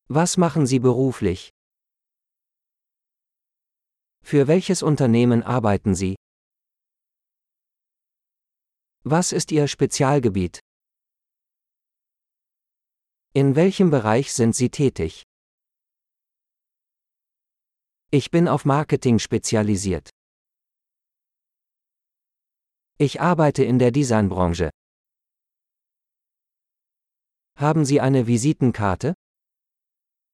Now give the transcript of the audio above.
Was machen Sie beruflich? Für welches Unternehmen arbeiten Sie? Was ist Ihr Spezialgebiet? In welchem Bereich sind Sie tätig? Ich bin auf Marketing spezialisiert. Ich arbeite in der Designbranche. Haben Sie eine Visitenkarte?